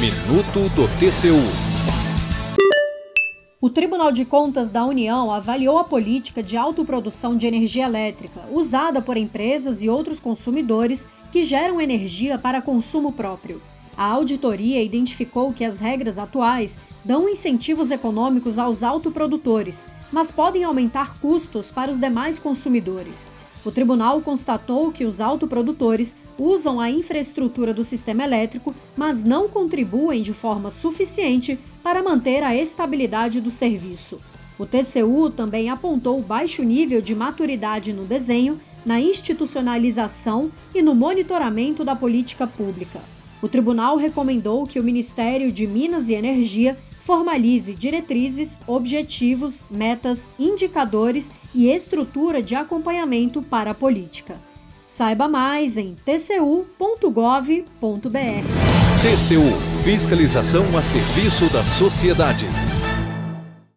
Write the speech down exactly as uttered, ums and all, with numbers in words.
Minuto do T C U. O Tribunal de Contas da União avaliou a política de autoprodução de energia elétrica usada por empresas e outros consumidores que geram energia para consumo próprio. A auditoria identificou que as regras atuais dão incentivos econômicos aos autoprodutores, mas podem aumentar custos para os demais consumidores. O tribunal constatou que os autoprodutores usam a infraestrutura do sistema elétrico, mas não contribuem de forma suficiente para manter a estabilidade do serviço. O T C U também apontou baixo nível de maturidade no desenho, na institucionalização e no monitoramento da política pública. O tribunal recomendou que o Ministério de Minas e Energia formalize diretrizes, objetivos, metas, indicadores e estrutura de acompanhamento para a política. Saiba mais em t c u ponto gov ponto b r. T C U – Fiscalização a serviço da sociedade.